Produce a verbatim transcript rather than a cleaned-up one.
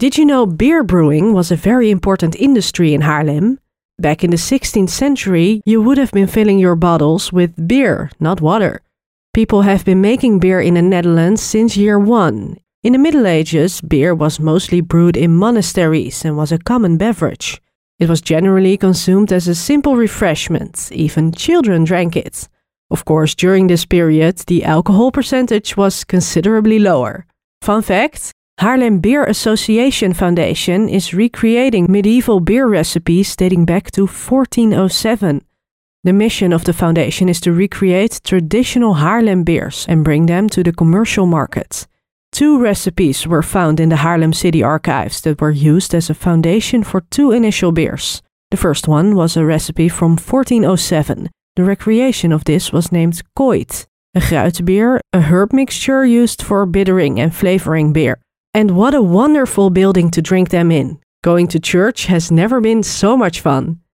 Did you know beer brewing was a very important industry in Haarlem? Back in the sixteenth century, you would have been filling your bottles with beer, not water. People have been making beer in the Netherlands since year one. In the Middle Ages, beer was mostly brewed in monasteries and was a common beverage. It was generally consumed as a simple refreshment, even children drank it. Of course, during this period, the alcohol percentage was considerably lower. Fun fact, Haarlem Beer Association Foundation is recreating medieval beer recipes dating back to fourteen oh seven. The mission of the foundation is to recreate traditional Haarlem beers and bring them to the commercial market. Two recipes were found in the Haarlem City Archives that were used as a foundation for two initial beers. The first one was a recipe from fourteen oh seven. The recreation of this was named Kooit, a gruitbier, a herb mixture used for bittering and flavoring beer. And what a wonderful building to drink them in. Going to church has never been so much fun.